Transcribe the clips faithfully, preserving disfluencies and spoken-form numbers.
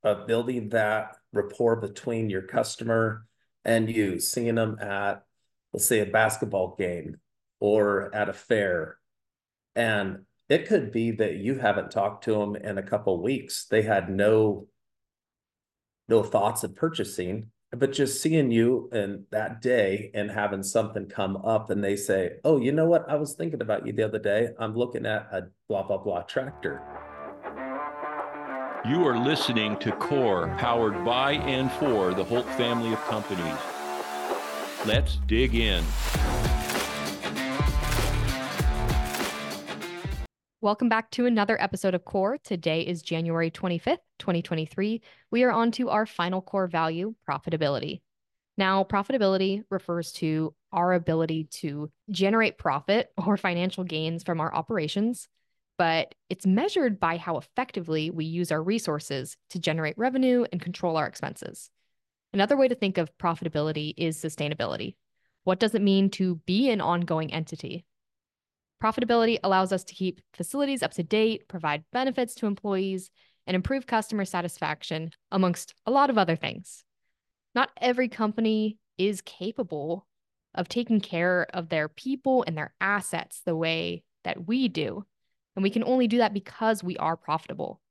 of building that rapport between your customer and you, seeing them at, let's say, a basketball game or at a fair. And it could be that you haven't talked to them in a couple of weeks. They had no no thoughts of purchasing, but just seeing you and that day and having something come up and they say, oh, you know what? I was thinking about you the other day. I'm looking at a blah, blah, blah tractor. You are listening to Core, powered by and for the Holt family of companies. Let's dig in. Welcome back to another episode of Core. Today is January twenty-fifth, twenty twenty-three. We are on to our final core value, profitability. Now, profitability refers to our ability to generate profit or financial gains from our operations, but it's measured by how effectively we use our resources to generate revenue and control our expenses. Another way to think of profitability is sustainability. What does it mean to be an ongoing entity? Profitability allows us to keep facilities up to date, provide benefits to employees, and improve customer satisfaction, amongst a lot of other things. Not every company is capable of taking care of their people and their assets the way that we do, and we can only do that because we are profitable.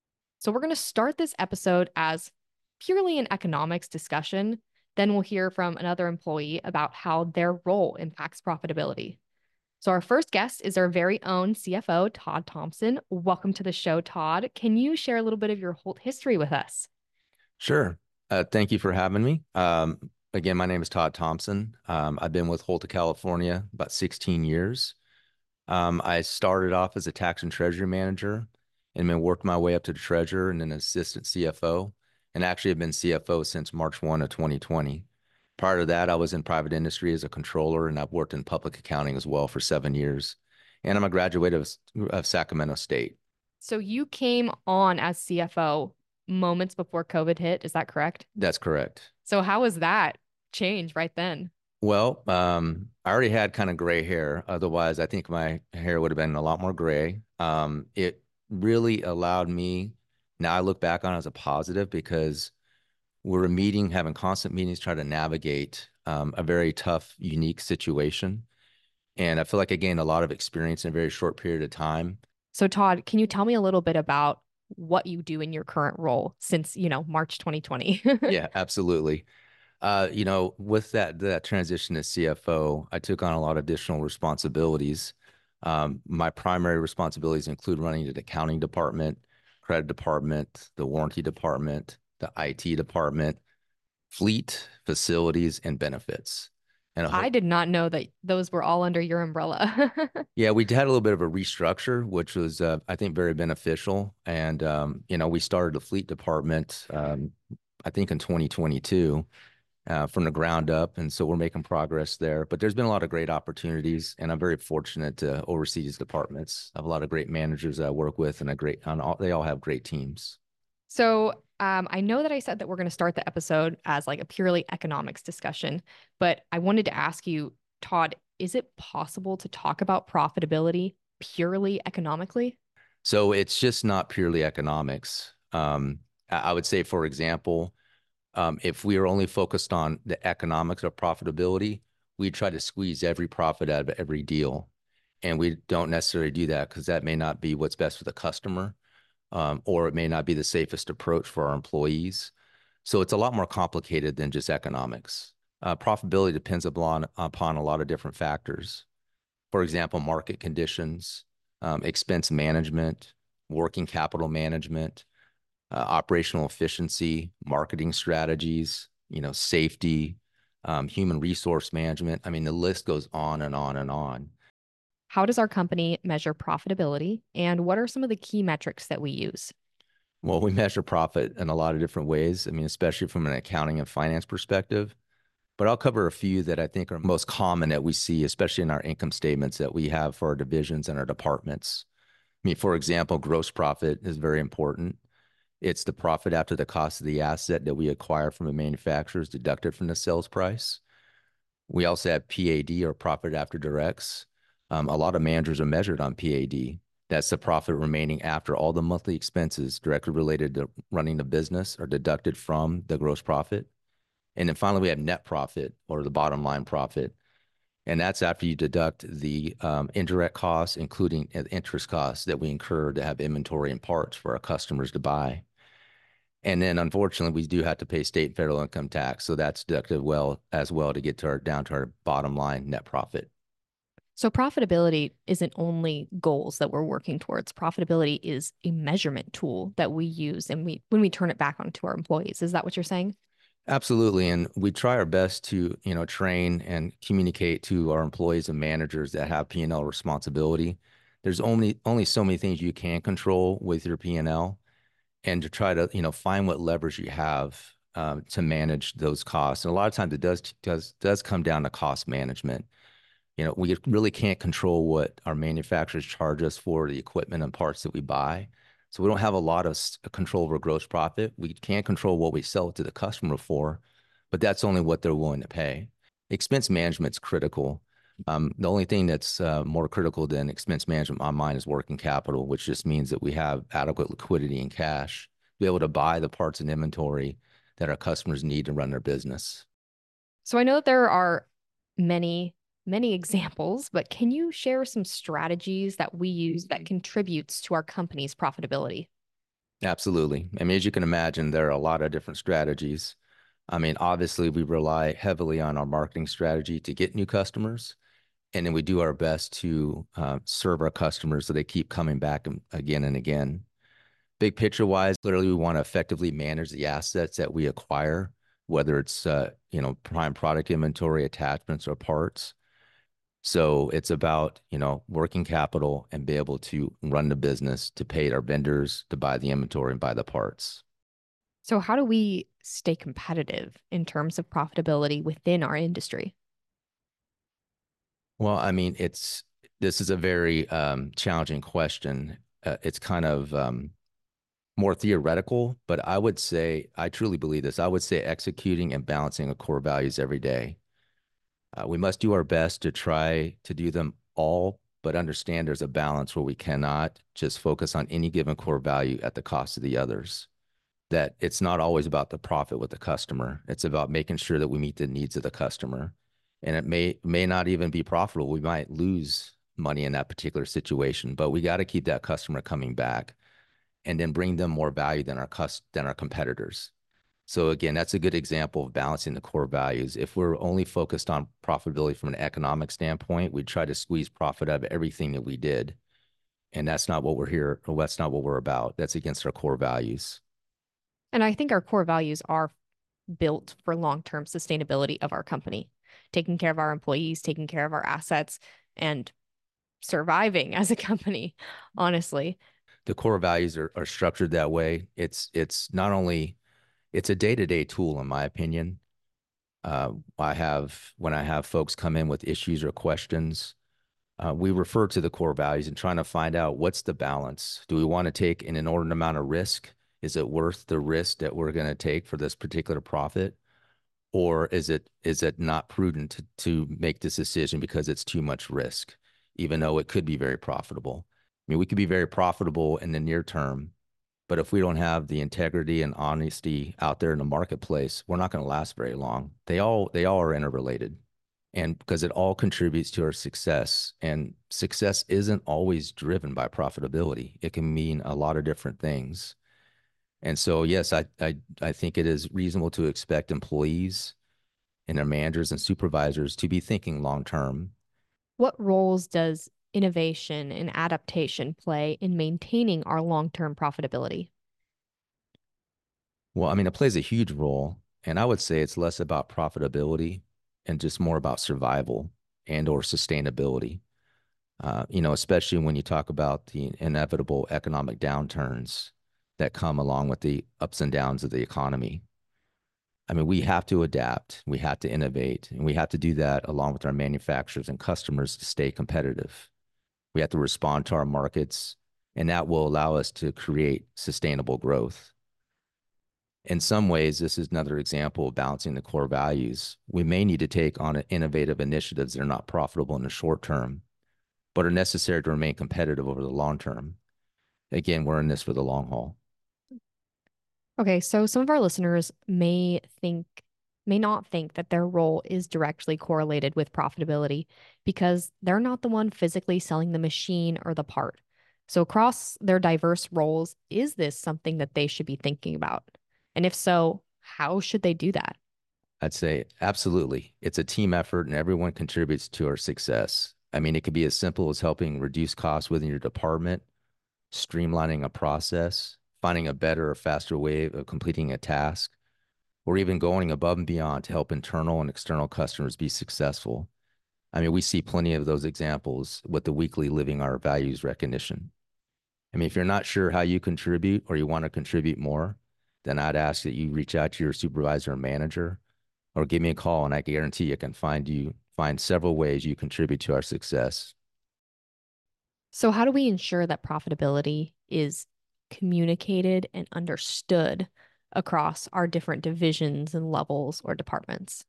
So we're going to start this episode as purely an economics discussion. Then we'll hear from another employee about how their role impacts profitability. So our first guest is our very own C F O, Todd Thompson. Welcome to the show, Todd. Can you share a little bit of your Holt history with us? Sure. Uh, thank you for having me. Um, again, my name is Todd Thompson. Um, I've been with Holt of California about sixteen years. Um, I started off as a tax and treasury manager and then worked my way up to the treasurer and then assistant C F O, and actually have been C F O since March first of twenty twenty. Prior to that, I was in private industry as a controller, and I've worked in public accounting as well for seven years. And I'm a graduate of, of Sacramento State. So you came on as C F O moments before COVID hit. Is that correct? That's correct. So how was that change right then? Well, um, I already had kind of gray hair. Otherwise, I think my hair would have been a lot more gray. Um, it really allowed me, now I look back on it as a positive, because we're meeting, having constant meetings, trying to navigate um, a very tough, unique situation. And I feel like I gained a lot of experience in a very short period of time. So Todd, can you tell me a little bit about what you do in your current role since, you know, March twenty twenty? Yeah, absolutely. Uh, you know, with that that transition to C F O, I took on a lot of additional responsibilities. Um, my primary responsibilities include running the accounting department, credit department, the warranty department, the I T department, fleet, facilities, and benefits. And a whole, I did not know that those were all under your umbrella. yeah, we had a little bit of a restructure, which was, uh, I think, very beneficial. And, um, you know, we started the fleet department, um, I think, in twenty twenty-two. Uh, from the ground up. And so we're making progress there. But there's been a lot of great opportunities, and I'm very fortunate to oversee these departments. I have a lot of great managers that I work with, and a great, and all, they all have great teams. So um, I know that I said that we're going to start the episode as like a purely economics discussion, but I wanted to ask you, Todd, is it possible to talk about profitability purely economically? So it's just not purely economics. Um, I, I would say, for example, Um, if we are only focused on the economics of profitability, we try to squeeze every profit out of every deal. And we don't necessarily do that because that may not be what's best for the customer, um, or it may not be the safest approach for our employees. So it's a lot more complicated than just economics. Uh, profitability depends upon, upon a lot of different factors. For example, market conditions, um, expense management, working capital management, uh, operational efficiency, marketing strategies, you know, safety, um, human resource management. I mean, the list goes on and on and on. How does our company measure profitability, and what are some of the key metrics that we use? Well, we measure profit in a lot of different ways. I mean, especially from an accounting and finance perspective. But I'll cover a few that I think are most common that we see, especially in our income statements that we have for our divisions and our departments. I mean, for example, gross profit is very important. It's the profit after the cost of the asset that we acquire from a manufacturer is deducted from the sales price. We also have P A D, or profit after directs. Um, a lot of managers are measured on P A D. That's the profit remaining after all the monthly expenses directly related to running the business are deducted from the gross profit. And then finally, we have net profit, or the bottom line profit. And that's after you deduct the um, indirect costs, including interest costs that we incur to have inventory and parts for our customers to buy. And then unfortunately, we do have to pay state and federal income tax. So that's deducted well as well to get to our down to our bottom line net profit. So profitability isn't only goals that we're working towards. Profitability is a measurement tool that we use and we when we turn it back onto our employees. Is that what you're saying? Absolutely. And we try our best to, you know, train and communicate to our employees and managers that have P and L responsibility. There's only only so many things you can control with your P and L, and to try to, you know, find what leverage you have um, to manage those costs. And a lot of times it does does does come down to cost management. You know, we really can't control what our manufacturers charge us for the equipment and parts that we buy. So we don't have a lot of control over gross profit. We can't control what we sell it to the customer for, but that's only what they're willing to pay. Expense management's critical. Um, the only thing that's uh, more critical than expense management on mine is working capital, which just means that we have adequate liquidity and cash to be able to buy the parts and inventory that our customers need to run their business. So I know that there are many many examples, but can you share some strategies that we use that contributes to our company's profitability? Absolutely. I mean, as you can imagine, there are a lot of different strategies. I mean, obviously, we rely heavily on our marketing strategy to get new customers, and then we do our best to uh, serve our customers so they keep coming back again and again. Big picture wise, literally, we want to effectively manage the assets that we acquire, whether it's uh, you know, prime product inventory, attachments, or parts. So it's about, you know, working capital and be able to run the business, to pay our vendors, to buy the inventory and buy the parts. So how do we stay competitive in terms of profitability within our industry? Well, I mean, it's this is a very um, challenging question. Uh, it's kind of um, more theoretical, but I would say, I truly believe this. I would say executing and balancing our core values every day. Uh, we must do our best to try to do them all, but understand there's a balance where we cannot just focus on any given core value at the cost of the others. That it's not always about the profit with the customer. It's about making sure that we meet the needs of the customer. And it may may not even be profitable. We might lose money in that particular situation, but we got to keep that customer coming back and then bring them more value than our cus- than our competitors. So again, that's a good example of balancing the core values. If we're only focused on profitability from an economic standpoint, we try to squeeze profit out of everything that we did. And that's not what we're here, or that's not what we're about. That's against our core values. And I think our core values are built for long-term sustainability of our company, taking care of our employees, taking care of our assets, and surviving as a company, honestly. The core values are, are structured that way. It's it's not only It's a day-to-day tool, in my opinion. Uh, I have, when I have folks come in with issues or questions, uh, we refer to the core values and trying to find out what's the balance. Do we want to take an inordinate amount of risk? Is it worth the risk that we're going to take for this particular profit? Or is it is it not prudent to, to make this decision because it's too much risk, even though it could be very profitable? I mean, we could be very profitable in the near term, but if we don't have the integrity and honesty out there in the marketplace, we're not going to last very long. They all they all are interrelated, and because it all contributes to our success. And success isn't always driven by profitability. It can mean a lot of different things. And so, yes, I I I think it is reasonable to expect employees and their managers and supervisors to be thinking long term. What roles does innovation and adaptation play in maintaining our long-term profitability? Well, I mean, it plays a huge role, and I would say it's less about profitability and just more about survival and or sustainability. Uh, you know, especially when you talk about the inevitable economic downturns that come along with the ups and downs of the economy. I mean, we have to adapt, we have to innovate, and we have to do that along with our manufacturers and customers to stay competitive. We have to respond to our markets, and that will allow us to create sustainable growth. In some ways, this is another example of balancing the core values. We may need to take on innovative initiatives that are not profitable in the short term, but are necessary to remain competitive over the long term. Again, we're in this for the long haul. Okay, so some of our listeners may think, may not think that their role is directly correlated with profitability because they're not the one physically selling the machine or the part. So, across their diverse roles, is this something that they should be thinking about? And if so, how should they do that? I'd say absolutely. It's a team effort and everyone contributes to our success. I mean, it could be as simple as helping reduce costs within your department, streamlining a process, finding a better or faster way of completing a task, or even going above and beyond to help internal and external customers be successful. I mean, we see plenty of those examples with the weekly Living Our Values recognition. I mean, if you're not sure how you contribute or you want to contribute more, then I'd ask that you reach out to your supervisor or manager or give me a call, and I guarantee you can find you find several ways you contribute to our success. So, how do we ensure that profitability is communicated and understood across our different divisions and levels or departments?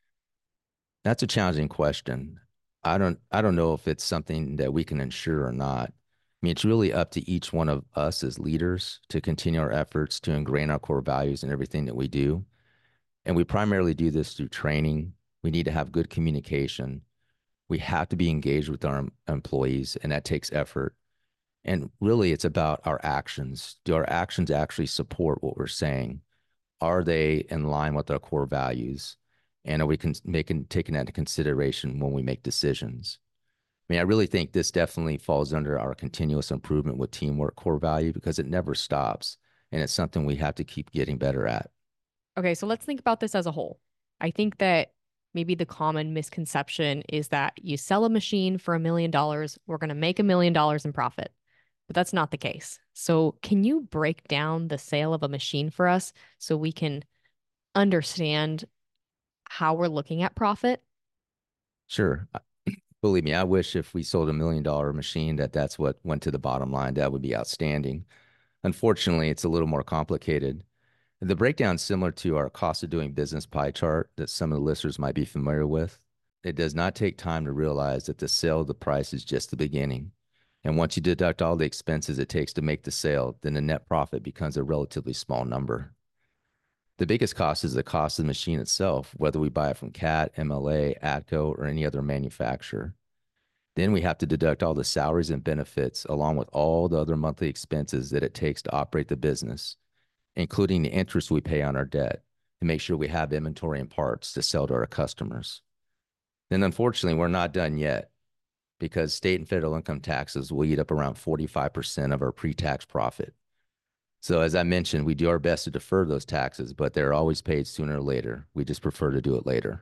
That's a challenging question. I don't I don't know if it's something that we can ensure or not. I mean, it's really up to each one of us as leaders to continue our efforts to ingrain our core values in everything that we do. And we primarily do this through training. We need to have good communication. We have to be engaged with our employees, and that takes effort. And really, it's about our actions. Do our actions actually support what we're saying? Are they in line with our core values? And are we con- making taking that into consideration when we make decisions? I mean, I really think this definitely falls under our continuous improvement with teamwork core value because it never stops. And it's something we have to keep getting better at. Okay, so let's think about this as a whole. I think that maybe the common misconception is that you sell a machine for a million dollars, we're going to make a million dollars in profit. But that's not the case. So, can you break down the sale of a machine for us so we can understand how we're looking at profit? Sure. Believe me, I wish if we sold a million dollar machine that that's what went to the bottom line. That would be outstanding. Unfortunately, it's a little more complicated. The breakdown is similar to our cost of doing business pie chart that some of the listeners might be familiar with. It does not take time to realize that the sale of the price is just the beginning. And once you deduct all the expenses it takes to make the sale, then the net profit becomes a relatively small number. The biggest cost is the cost of the machine itself, whether we buy it from Cat, M L A, ATCO, or any other manufacturer. Then we have to deduct all the salaries and benefits along with all the other monthly expenses that it takes to operate the business, including the interest we pay on our debt to make sure we have inventory and parts to sell to our customers. Then unfortunately, we're not done yet because state and federal income taxes will eat up around forty-five percent of our pre-tax profit. So as I mentioned, we do our best to defer those taxes, but they're always paid sooner or later. We just prefer to do it later.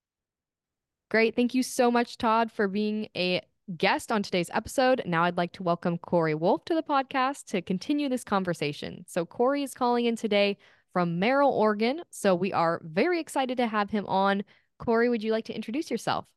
Great. Thank you so much, Todd, for being a guest on today's episode. Now I'd like to welcome Corey Wolf to the podcast to continue this conversation. So Corey is calling in today from Merrill, Oregon. So we are very excited to have him on. Corey, would you like to introduce yourself?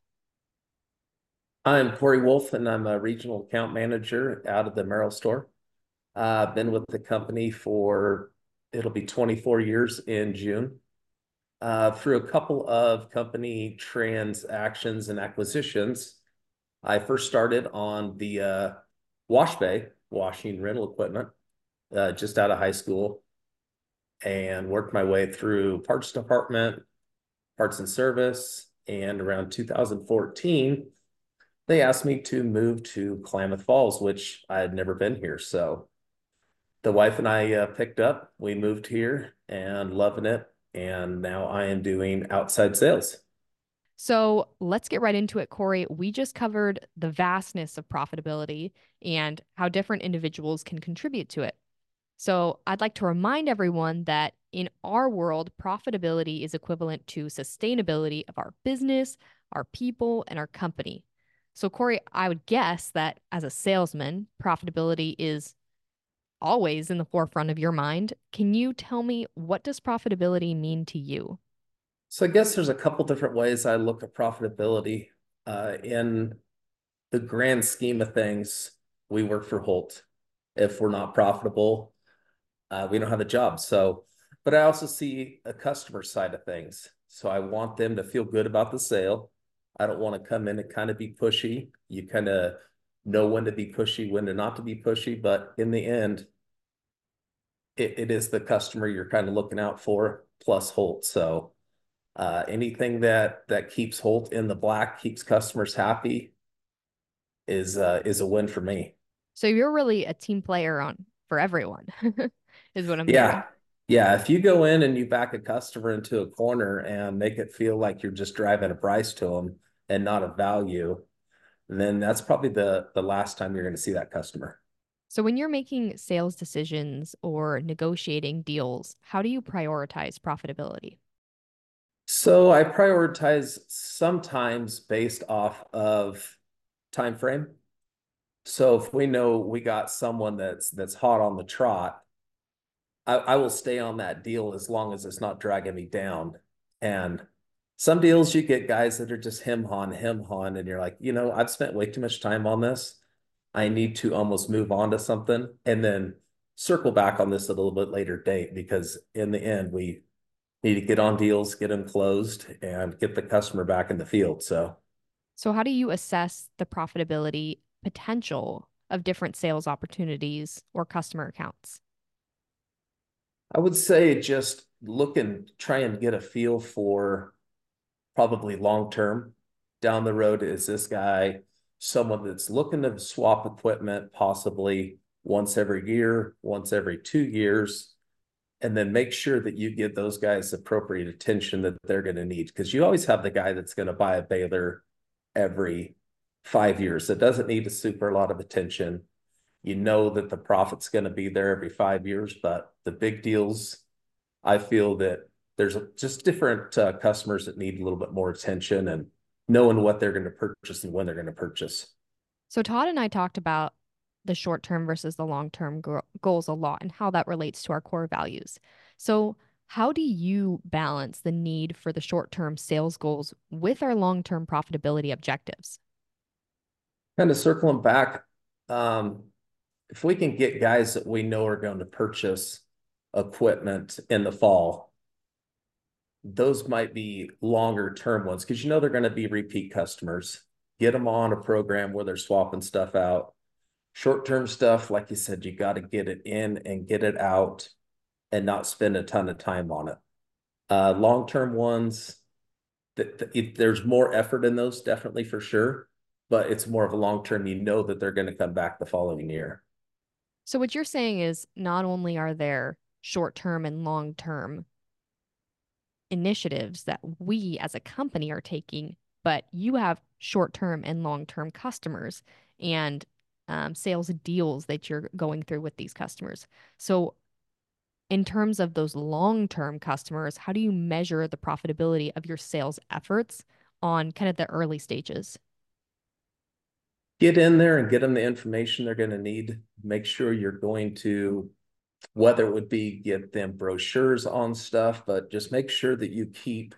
I'm Corey Wolf, and I'm a regional account manager out of the Merrill store. Uh, I've been with the company for, it'll be twenty-four years in June. Uh, through a couple of company transactions and acquisitions, I first started on the uh, wash bay, washing rental equipment, uh, just out of high school, and worked my way through parts department, parts and service, and around two thousand fourteen, they asked me to move to Klamath Falls, which I had never been here. So the wife and I uh, picked up, we moved here and loving it. And now I am doing outside sales. So let's get right into it, Corey. We just covered the vastness of profitability and how different individuals can contribute to it. So I'd like to remind everyone that in our world, profitability is equivalent to sustainability of our business, our people, and our company. So, Corey, I would guess that as a salesman, profitability is always in the forefront of your mind. Can you tell me, what does profitability mean to you? So I guess there's a couple different ways I look at profitability. Uh, in the grand scheme of things, we work for Holt. If we're not profitable, uh, we don't have a job. So, but I also see a customer side of things. So I want them to feel good about the sale. I don't want to come in and kind of be pushy. You kind of know when to be pushy, when to not to be pushy. But in the end, it, it is the customer you're kind of looking out for, plus Holt. So uh, anything that that keeps Holt in the black, keeps customers happy, is uh, is a win for me. So you're really a team player on for everyone, is what I'm Yeah. hearing. Yeah. If you go in and you back a customer into a corner and make it feel like you're just driving a price to them and not a value, then that's probably the the last time you're going to see that customer. So when you're making sales decisions or negotiating deals, how do you prioritize profitability? So I prioritize sometimes based off of time frame. So if we know we got someone that's that's hot on the trot, I, I will stay on that deal as long as it's not dragging me down. And some deals you get guys that are just him hon, him hon, and you're like, you know, I've spent way too much time on this. I need to almost move on to something and then circle back on this at a little bit later date, because in the end, we need to get on deals, get them closed, and get the customer back in the field. So So how do you assess the profitability potential of different sales opportunities or customer accounts? I would say just look and try and get a feel for probably long term down the road. Is this guy someone that's looking to swap equipment possibly once every year, once every two years? And then make sure that you give those guys appropriate attention that they're going to need. Because you always have the guy that's going to buy a baler every five years that doesn't need a super lot of attention. You know that the profit's going to be there every five years, but the big deals, I feel that there's just different uh, customers that need a little bit more attention and knowing what they're going to purchase and when they're going to purchase. So Todd and I talked about the short-term versus the long-term go- goals a lot and how that relates to our core values. So how do you balance the need for the short-term sales goals with our long-term profitability objectives? Kind of circling back, um, if we can get guys that we know are going to purchase equipment in the fall, those might be longer term ones because you know they're going to be repeat customers. Get them on a program where they're swapping stuff out. Short term stuff, like you said, you got to get it in and get it out and not spend a ton of time on it. Uh, long term ones, th- th- there's more effort in those, definitely for sure, but it's more of a long term. You know that they're going to come back the following year. So what you're saying is not only are there short-term and long-term initiatives that we as a company are taking, but you have short-term and long-term customers and um, sales deals that you're going through with these customers. So in terms of those long-term customers, how do you measure the profitability of your sales efforts on kind of the early stages? Get in there and get them the information they're going to need. Make sure you're going to, whether it would be get them brochures on stuff, but just make sure that you keep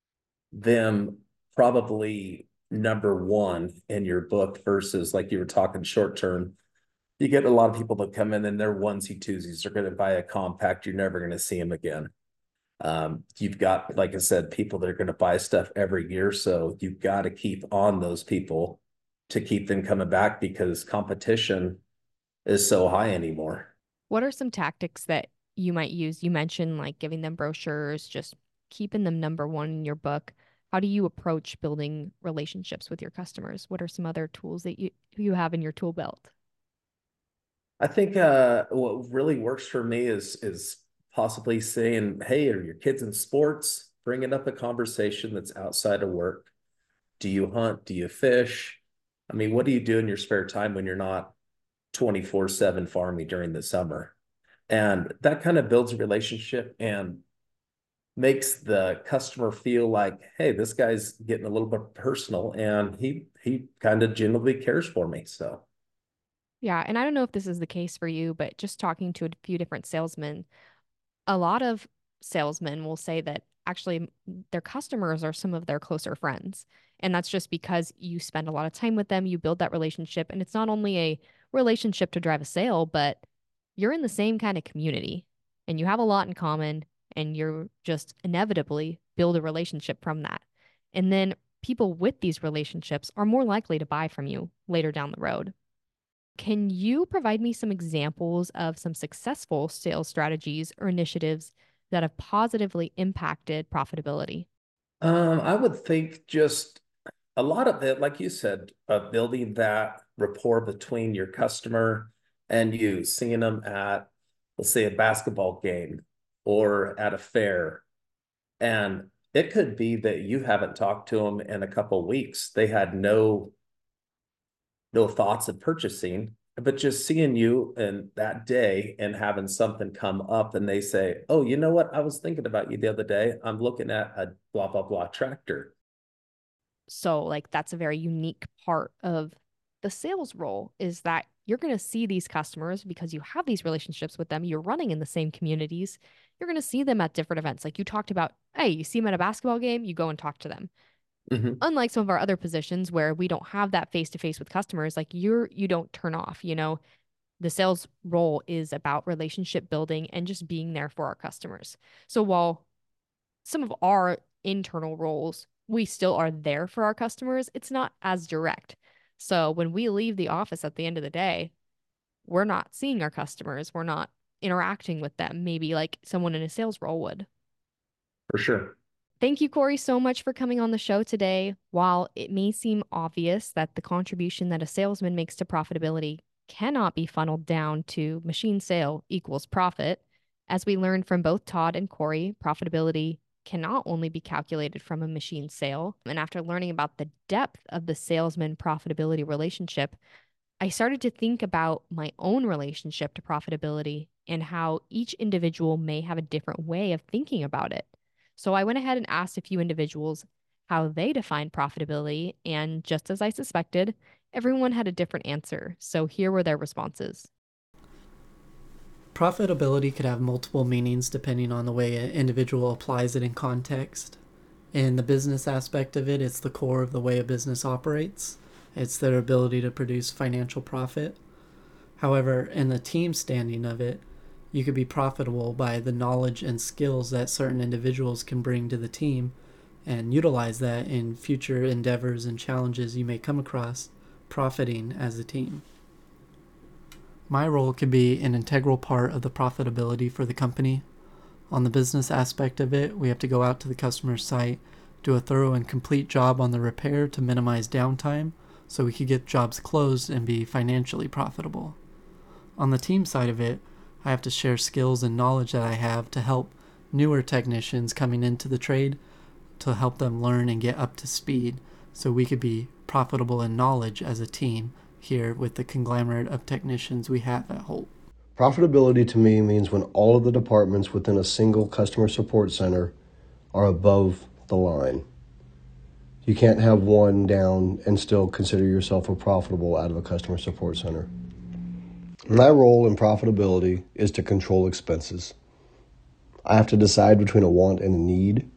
them probably number one in your book versus like you were talking short term. You get a lot of people that come in and they're onesie twosies. They're going to buy a compact. You're never going to see them again. Um, you've got, like I said, people that are going to buy stuff every year. So you've got to keep on those people to keep them coming back because competition is so high anymore. What are some tactics that you might use? You mentioned like giving them brochures, just keeping them number one in your book. How do you approach building relationships with your customers? What are some other tools that you, you have in your tool belt? I think uh, what really works for me is is possibly saying, "Hey, are your kids in sports?" Bringing up a conversation that's outside of work. Do you hunt? Do you fish? I mean, what do you do in your spare time when you're not twenty-four seven farming during the summer? And that kind of builds a relationship and makes the customer feel like, hey, this guy's getting a little bit personal and he he kind of genuinely cares for me. So Yeah, and I don't know if this is the case for you, but just talking to a few different salesmen, a lot of salesmen will say that actually their customers are some of their closer friends. And that's just because you spend a lot of time with them, you build that relationship, and it's not only a relationship to drive a sale, but you're in the same kind of community and you have a lot in common and you're just inevitably build a relationship from that. And then people with these relationships are more likely to buy from you later down the road. Can you provide me some examples of some successful sales strategies or initiatives that have positively impacted profitability? Um, I would think just a lot of it, like you said, uh, building that rapport between your customer and you, seeing them at, let's say, a basketball game or at a fair. And it could be that you haven't talked to them in a couple of weeks. They had no no thoughts of purchasing, but just seeing you and that day and having something come up and they say, "Oh, you know what? I was thinking about you the other day. I'm looking at a blah blah blah tractor." So, like, that's a very unique part of the sales role is that you're going to see these customers because you have these relationships with them. You're running in the same communities. You're going to see them at different events. Like you talked about, hey, you see them at a basketball game, you go and talk to them. Mhm. Unlike some of our other positions where we don't have that face to face with customers, like you're, you don't turn off, you know, the sales role is about relationship building and just being there for our customers. So while some of our internal roles, we still are there for our customers, it's not as direct. So when we leave the office at the end of the day, we're not seeing our customers, we're not interacting with them, maybe like someone in a sales role would. For sure. Thank you, Corey, so much for coming on the show today. While it may seem obvious that the contribution that a salesman makes to profitability cannot be funneled down to machine sale equals profit, as we learned from both Todd and Corey, profitability cannot only be calculated from a machine sale. And after learning about the depth of the salesman profitability relationship, I started to think about my own relationship to profitability and how each individual may have a different way of thinking about it. So I went ahead and asked a few individuals how they define profitability, and just as I suspected, everyone had a different answer. So here were their responses. Profitability could have multiple meanings depending on the way an individual applies it in context. In the business aspect of it, it's the core of the way a business operates. It's their ability to produce financial profit. However, in the team standing of it, you could be profitable by the knowledge and skills that certain individuals can bring to the team and utilize that in future endeavors and challenges you may come across, profiting as a team. My role could be an integral part of the profitability for the company. On the business aspect of it, we have to go out to the customer's site, do a thorough and complete job on the repair to minimize downtime so we could get jobs closed and be financially profitable. On the team side of it, I have to share skills and knowledge that I have to help newer technicians coming into the trade to help them learn and get up to speed so we could be profitable in knowledge as a team here with the conglomerate of technicians we have at Holt. Profitability to me means when all of the departments within a single customer support center are above the line. You can't have one down and still consider yourself a profitable out of a customer support center. My role in profitability is to control expenses. I have to decide between a want and a need.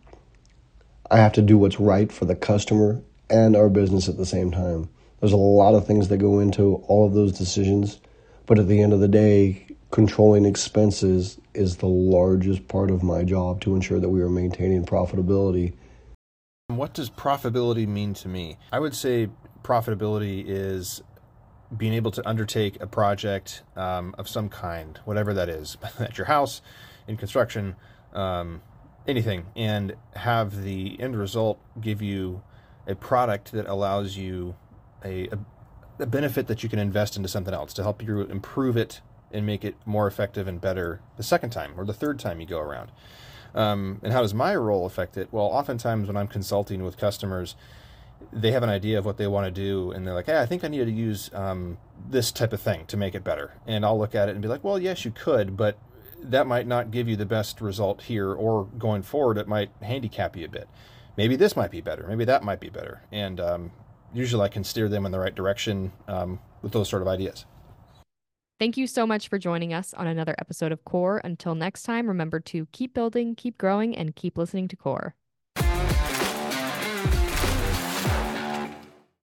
I have to do what's right for the customer and our business at the same time. There's a lot of things that go into all of those decisions, but at the end of the day, controlling expenses is the largest part of my job to ensure that we are maintaining profitability. What does profitability mean to me? I would say profitability is being able to undertake a project um, of some kind, whatever that is, at your house, in construction, um, anything, and have the end result give you a product that allows you a, a, a benefit that you can invest into something else to help you improve it and make it more effective and better the second time or the third time you go around. Um, and how does my role affect it? Well, oftentimes when I'm consulting with customers, they have an idea of what they want to do, and they're like, hey, I think I need to use um, this type of thing to make it better. And I'll look at it and be like, well, yes, you could, but that might not give you the best result here, or going forward, it might handicap you a bit. Maybe this might be better. Maybe that might be better. And um, usually I can steer them in the right direction um, with those sort of ideas. Thank you so much for joining us on another episode of Core. Until next time, remember to keep building, keep growing, and keep listening to Core.